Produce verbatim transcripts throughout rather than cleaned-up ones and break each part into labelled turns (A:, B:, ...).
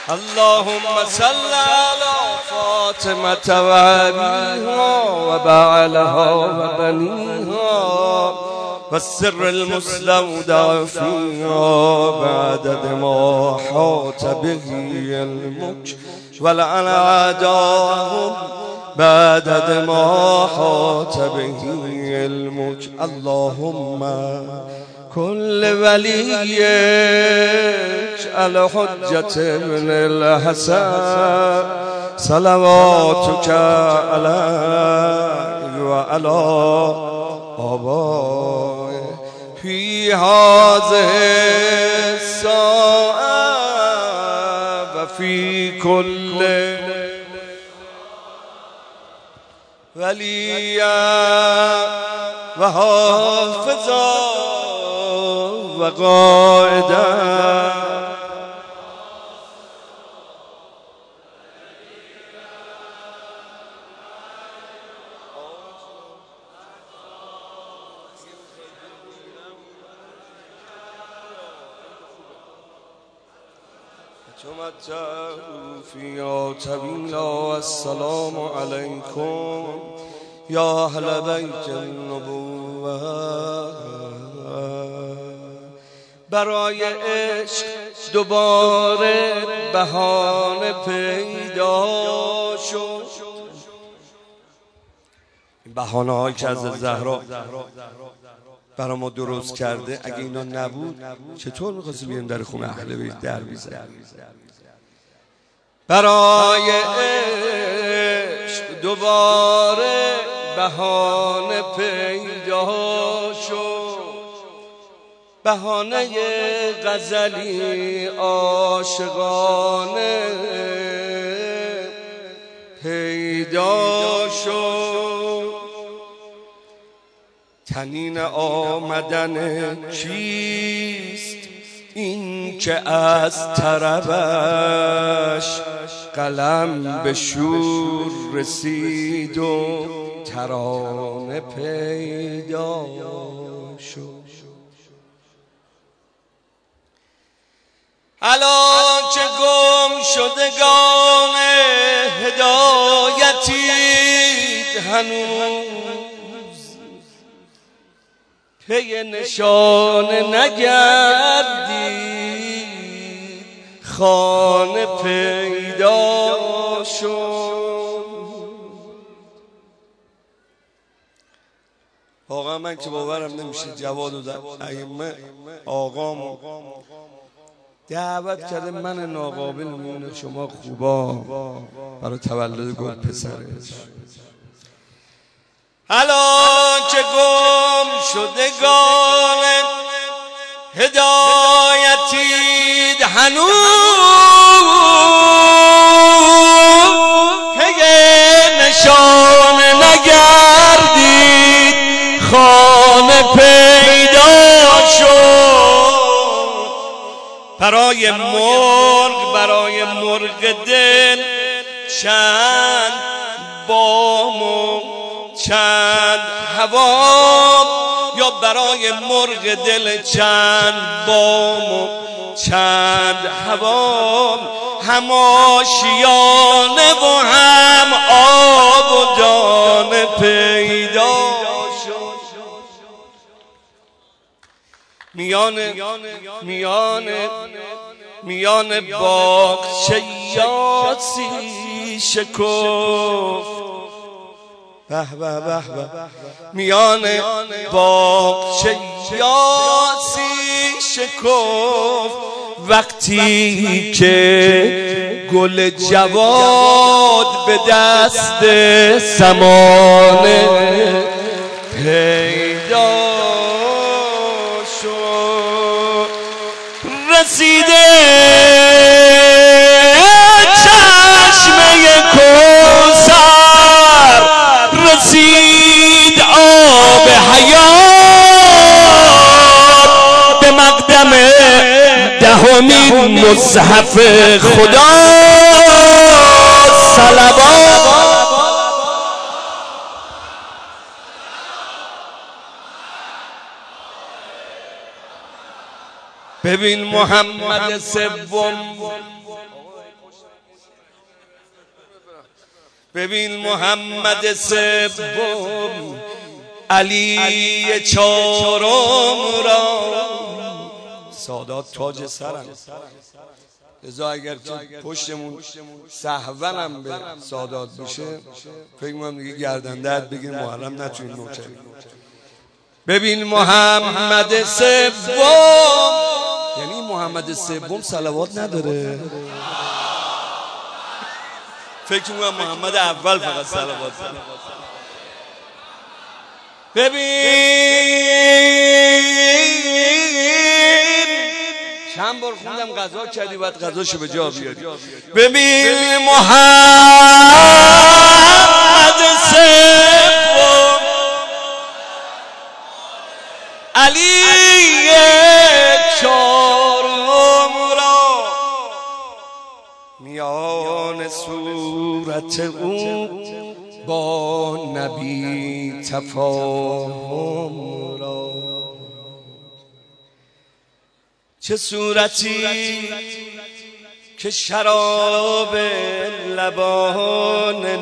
A: اللهم صل على فاطمة وأبيها وبعلها وبنيها والسر المستودع فيها بعدد ما حاط به علمك ولعن أعداءهم بعدد ما حاط به علمك. اللهم كل وليك الحجة بن الحسن صلواتك عليه وعلى آبائه في هذه الساعة وفي كل وليا وحافظا وقائدا تمتعوا فيها طويلا. السلام عليكم يا أهل بيت النبوة. برای عشق دوباره بهانه پیدا شد. این بهانه هایی که از زهرا برای ما درست کرده اگه اینا نبود چطور می‌خواستیم بیایم در خونه اهل بیت در بیزنیم؟ برای عشق دوباره بهانه پیدا شد. بهانه غزلی عاشقانه پیدا شد. تنین آمدن کیست این که از طربش قلم به شور رسید و ترانه پیدا شد. الان که گم شدگان هدایتید هنوز پی نشانه نگردید خانه پیدا شد. واقعا من که باورم نمیشه جواد و ائمه آقامو دعوت کرده من ناقابل میونه شما خوبا برای تولد گل پسرش. الان که گم شدگان هدایتید هنوز پی نشانه نگردید خانه پیدا شد. برای مرغ برای مرغ دل چند بام و چند هوام یا برای مرغ دل چند بام و چند هوام هم آشیانه و هم آب و دانه پیدا شد. میان میان میان باغچه یاسی شکفت به به به به میان باغچه یاسی شکفت وقتی که گل جواد به دست سمانه پیدا شد. رسیده چشمه کوثر رسید آب حیات به مقدم دهمین مصحف خدا صلوات. ببین محمد سوم ببین محمد سوم علی چهارم را، سادات تاج سرم، لذا اگر پشتمون سهونم به سادات بشه فکر می‌کنم دیگه گردن درد بگیر محرم نتونیم نوچه. ببین محمد سوم، یعنی محمد سوم صلوات نداره، فکر می‌کنم محمد اول فقط صلوات داره. ببین چند بار خوندم قضا کردی باید قضاشو به جا بیاری. ببین محمد سوم علی چهارم را، میان صورت او با نبی تفاهم را. چه صورتی که شراب لبان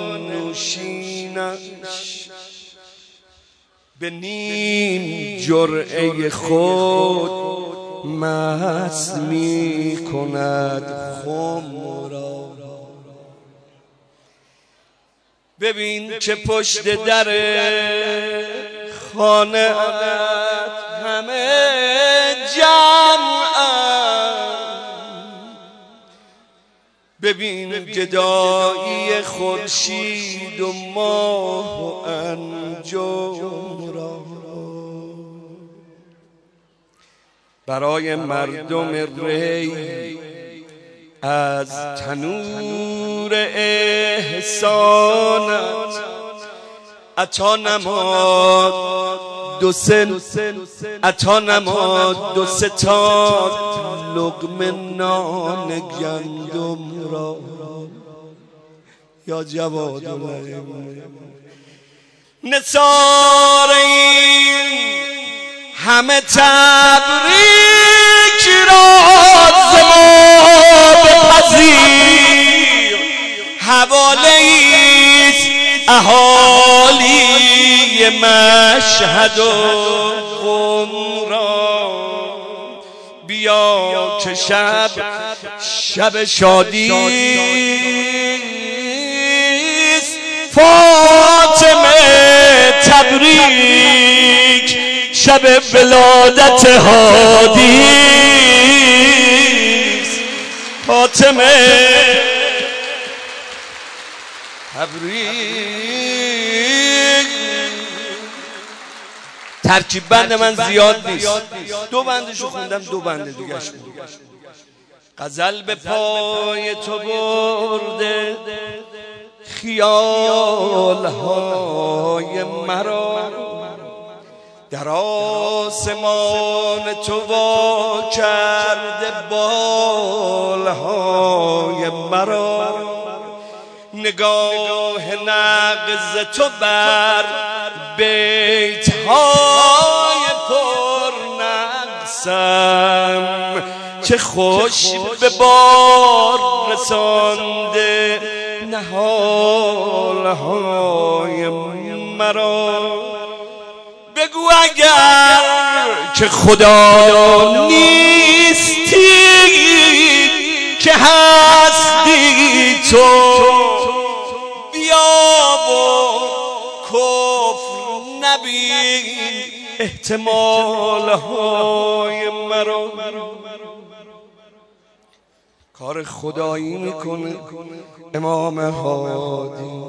A: نوشینش به نیم جرعه خود مست می کند خم را. ببین که پشت در خانه همه جمعند، ببین گدایی خورشید و ماه و انجم را. برای مردم ری از تنور احسانت عطا نماد دو سه عطا نماد دو سه تا لقمه نان گندم را. یا جواد نثار این همه تبریک را ز ما بپذیر، حواله ایست اهالی مشهد و قم را. بیا که شب شب شادیست، فاطمه تبریک شب ولادت هادیست. فاطمه تبریک. ترکیب بند من زیاد نیست، دو بندشو خوندم، دو بند دیگه شو. غزل به پای تو برده خیالهای مرا، در آسمان تو وا کرده بالهای مرا. نگاه نغز تو بر بیتهای پر نقصم، چه خوش به بار رسانده نهالهای مرا. بگو اگر که خدا نیستی که هستی تو، بیا و کفر نبین احتمال های مرا. کار خدایی میکنه امام هادی،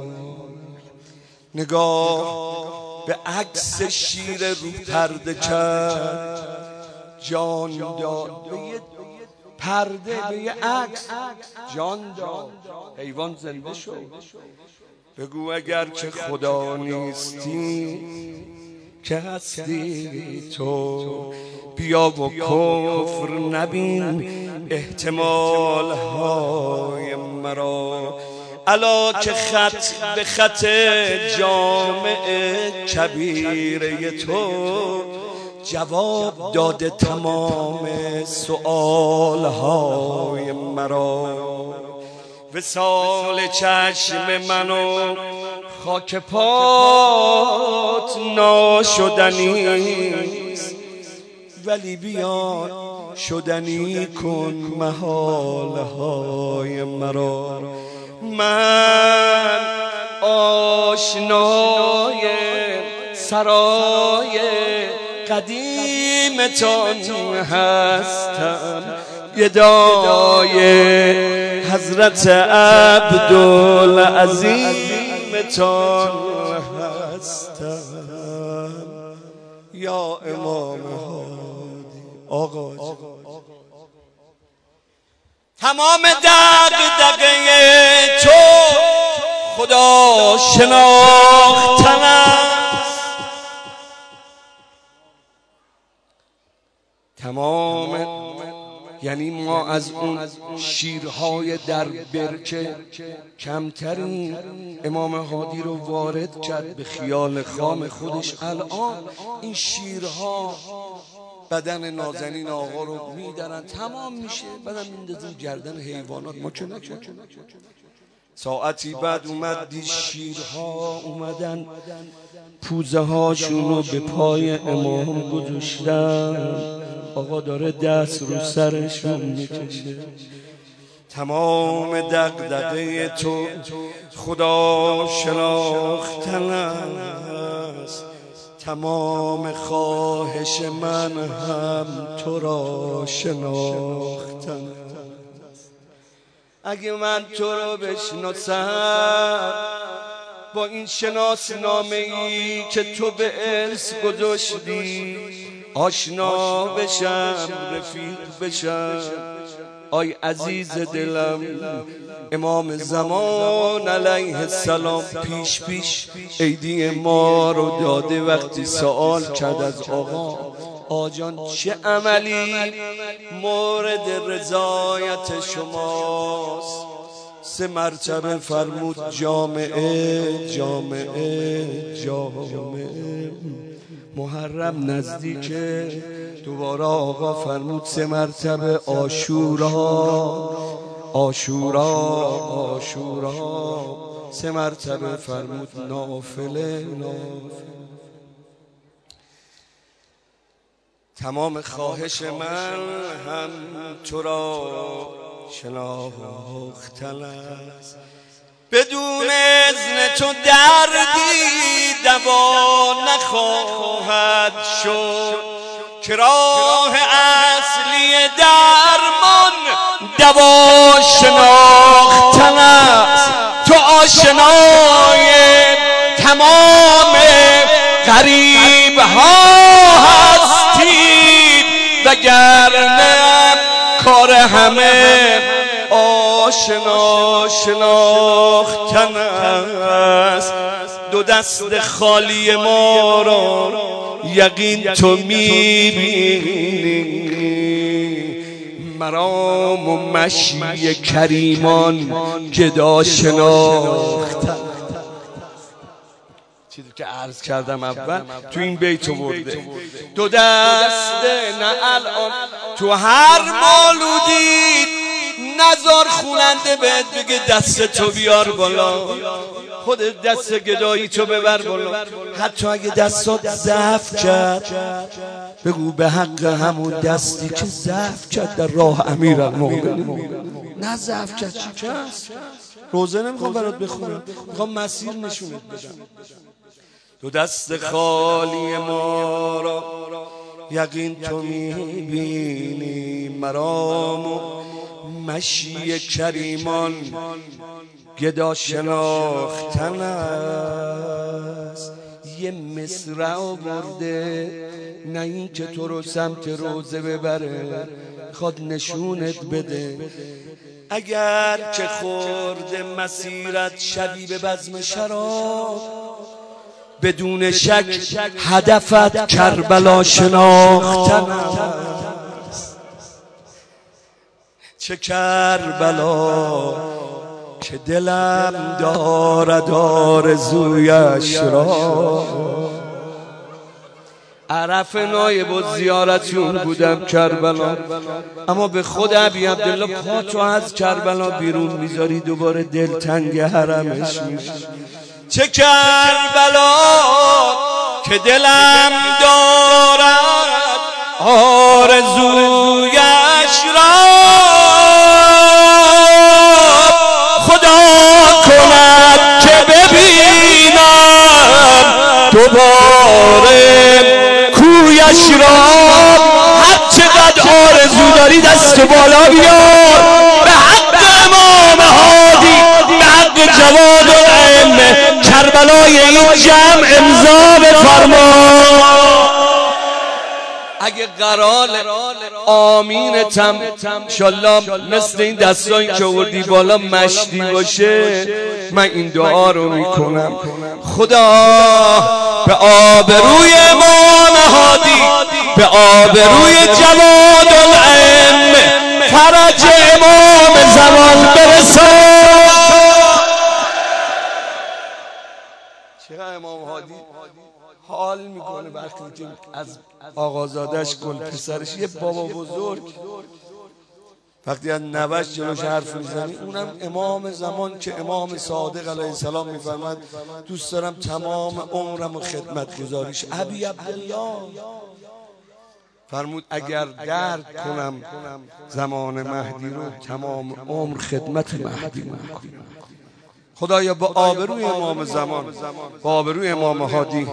A: نگاه به عکس شیر رو پرده کرد، جان داد به یه پرده، به یه عکس جان داد، حیوان زنده شد. بگو اگر که خدا نیستی که هستی تو، بیا و کفر نبین احتمال های مرا. الا که خط به خط جامع کبیره تو جواب داده تمام سؤال های مرا. وصال چشم منو خاک پات ناشدنیست، ولی بیا شدنی کن محاله های مرا. من آشنای سرای قدیمتان هستم، گدای حضرت عبدالعظیمتان هستم. یا امام هادی آقا تمام دغدغه تو خدا شناختن است، تمام یعنی ما از اون شیرهای در برکه کمترین امام هادی رو وارد کرد به خیال خام خودش. الان این شیرها بدن نازنین آقا رو میدارن، تمام میشه، بدن میندازن گردن حیوانات. ما چه نکنیم؟ ساعتی بعد اومد دید شیرها اومدن پوزه هاشون رو به پای امام گذاشتن، آقا داره دست رو سرشون میکشه. تمام دغدغه تو خدا شناختن است، تمام خواهش من هم تو را شناختن است. اگه من تو رو بشناسم با این شناسنامه ای که تو به ارث گذاشتی، آشنا بشم، رفیق بشم. آی عزیز دلم، امام زمان علیه السلام پیش پیش عیدی ما رو داده. وقتی سوال کرد از آقا، آجان چه عملی مورد رضایت شماست؟ سه مرتبه فرمود جامعه جامعه جامعه. محرم نزدیکه، دوباره آقا فرمود سه مرتبه عاشورا عاشورا عاشورا. سه مرتبه فرمود نافله نافله. تمام خواهش من هم تو را شناختن است، بدون اذن تو دردی دوا نخواهد شد، که راه اصلی درمان دوا شناختن است. تو آشنای تمام غریب ها هستی، وگرنه کار همه آشنا شناختن است. دو دست خالی ما را یقین تو میبینی، مرام و مشی کریمان گدا شناختن. چیزی که عرض کردم اول تو این بیت آورده. دو دسته نه الان تو هر مولودی نزار خوننده بهت بگه دست تو بیار بالا، خودت دست گدایی تو ببر بالا. حتی اگه دستات ضعف کرد بگو به حق همون دستی که ضعف کرد در راه امیرالمومنین. نه ضعف کرد چی کس روزه نمیخوام برات بخونم، میخوام مسیر نشونت بدم. دو دست خالی ما را یقین تو میبینی، مرام و مشی کریمان گدا شناختن است. یه مصرع آورده نه این که تو رو سمت روزه ببره، خود نشونت بده. اگر که خورده مسیرت شبیه بزم شراب، بدون شک هدفت کربلا شناختن است. چه کربلا که دلم دارد آرزویش را، عرف نایب و زیارتون بودم کربلا، اما به خود ابی عبدالله پا تو از کربلا بیرون میذاری دوباره دلتنگ حرمش میشی. چه کربلا که دلم دارد آرزویش را، خدا کند که ببینم دوباره کویش را. هر چقدر آرزو داری دست بالا بیار به حق امام هادی، به حق جواد الائمه کربلای این جمع امضا بفرما. اگه قرار آمینتم انشالله مثل این دستایی که آوردی بالا مشتی باشه، من این دعا رو میکنم: خدا به آبروی امام هادی، به آبروی جواد الائمه فرج امام زمان برسان. چرا امام هادی حال میکنه وقتی که از آقازادش گل پسرش یه بابا بزرگ وقتی از نوش جلوش حرف میزنی، اونم امام زمان که امام صادق علیه السلام میفرماد دوست دارم تمام عمرم و خدمت گذاریش. ابی عبدالله فرمود اگر درک کنم زمان مهدی رو تمام عمر خدمت مهدی میکنم. خدایا با آبروی امام زمان، با آبروی امام هادی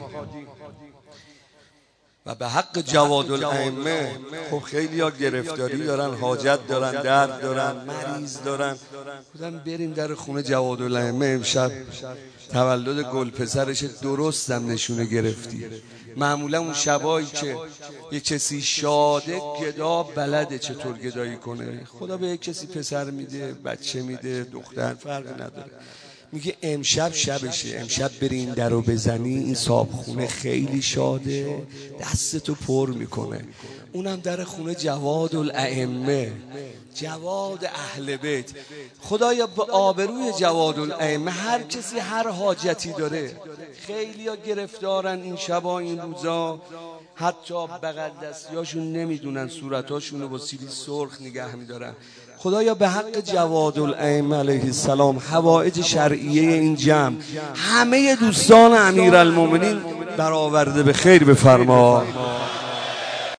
A: و به حق جواد الائمه. خب خیلی ها گرفتاری دارن، حاجت دارن، درد دارن، مریض دارن. بودن بریم در خونه جواد الائمه امشب تولد گل پسرش درستم نشونه گرفتی. معمولا اون شبایی که یک کسی شاده گدا بلده چطور گدایی کنه. خدا به یک کسی پسر میده، بچه میده، دختر، فرقی نداره. میگه امشب شبشه، امشب بری این در رو بزنی این صاحب خیلی شاده دستتو پر میکنه. اونم در خونه جواد الائمه، جواد اهل بیت. خدایا به آبروی جواد الائمه هر کسی هر حاجتی داره. خیلی ها گرفتارن این شبا این روزا، حتی بغل دستیاشون نمیدونن صورتاشون رو با سیلی سرخ نگه میدارن. خدایا به حق جواد الائمه علیه السلام حوائج شرعیه این جمع همه دوستان امیرالمومنین برآورده به خیر بفرما.